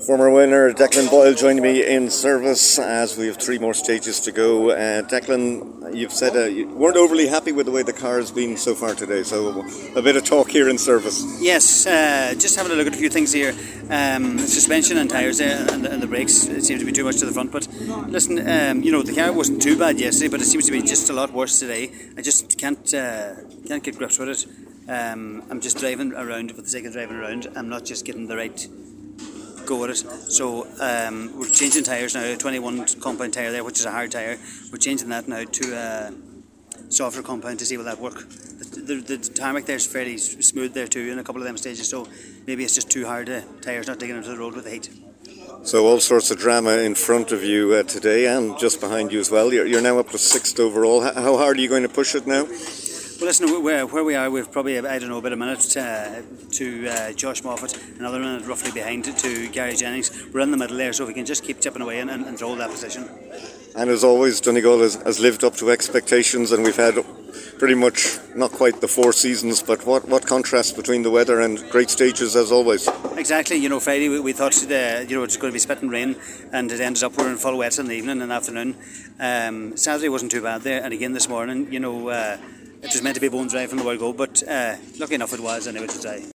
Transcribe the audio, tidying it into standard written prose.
Former winner Declan Boyle joined me in service as we have three more stages to go. Declan, you've said you weren't overly happy with the way the car has been so far today, so a bit of talk here in service. Yes, just having a look at a few things here. Suspension and tyres there, and the brakes, it seems to be too much to the front. But listen, the car wasn't too bad yesterday, but it seems to be just a lot worse today. I just can't get grips with it. I'm just driving around for the sake of driving around. I'm not just getting the right go with it. So we're changing tyres now. 21 compound tyre there, which is a hard tyre. We're changing that now to softer compound to see will that work. The tarmac there is fairly smooth there too in a couple of them stages, so maybe it's just too hard. Tyres not taking into the road with the heat. So all sorts of drama in front of you today and just behind you as well. You're now up to 6th overall. How hard are you going to push it now? Well, listen, where we are, we've probably, about a minute to Josh Moffat, another minute roughly behind to Gary Jennings. We're in the middle there, so if we can just keep chipping away and hold that position. And as always, Donegal has lived up to expectations, and we've had pretty much not quite the 4 seasons, but what contrast between the weather and great stages as always. Exactly, Friday we thought it's going to be spitting rain, and it ended up we're in full wet in the evening and afternoon. Saturday wasn't too bad there, and again this morning, it was meant to be a bone dry from the word go, but lucky enough it was anyway today.